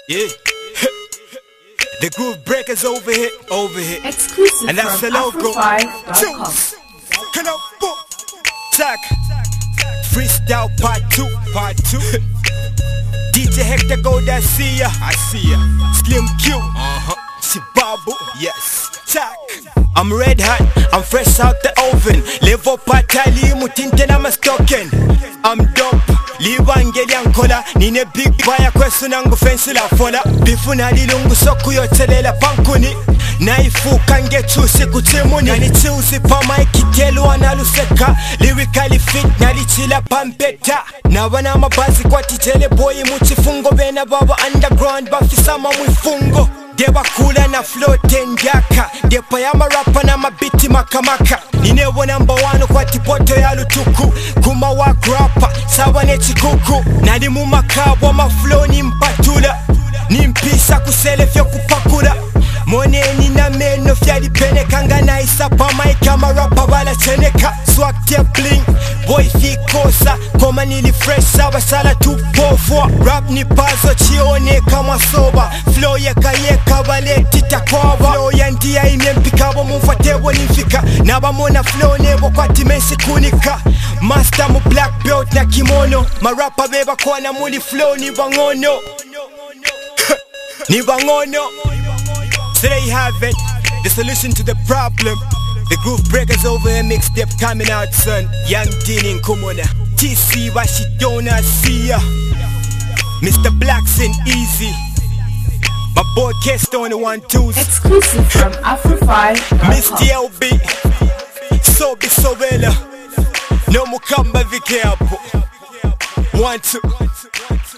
Yeah. The Groove Breakers over here. Exclusive And that's the from logo. Afro5.com. Can I book? Tack. Freestyle part 2. DJ Hector go that see ya. I see ya. Slim Q. Shibabu. Yes. Tack. I'm red hot, I'm fresh out the oven. Live up patali mutinte na mastoken. I'm dope, libangeli ankola. Nine big baya kwesu nangu fensi la fola. Bifu na lilungu soku yotelela pankuni. Naifu kange chusi kutimuni. Nani chusi pa maiki telu analuseka. Lyrically fit nalichila pampeta. Na wana mabazi kwa tijele boy muchifungo. Bena baba underground bafisama mwifungo. Deba kula na flote njaka. Depa ya marapa na mabiti makamaka. Ninewo number 1 kwa tipoto ya lutuku. Kuma wak rapa, sawa ne chikuku. Nalimu makabwa maflow ni mpatula. Nimpisa kusele fyo kupakula. Moneni na meno fyali pene kanga na isa pa maika marapa wala cheneka. Swag tia bling, boy fikosa. Koma nili fresh sawa sala tupofwa. Rap ni pazo chione kama soba. Flow yeka wale tita kwaba. Flow ya ndia inempikabo mumfatewo nifika. Naba mona flow nebo kwa timensi kunika. Master mu black belt na kimono. Marapa beba kwa na muli flow ni bangono. Ni bangono. So there you have it, the solution to the problem. The Groove Breakers over here mixtape coming out, son. Young Dean in Kumona. TC Washidona see ya. Mr. Blackson easy. My boy Kesto on the 1-2s. Exclusive from Afro5.com. Mr. LB. Sobi Sobela. No mukamba vikeapo. 1-2.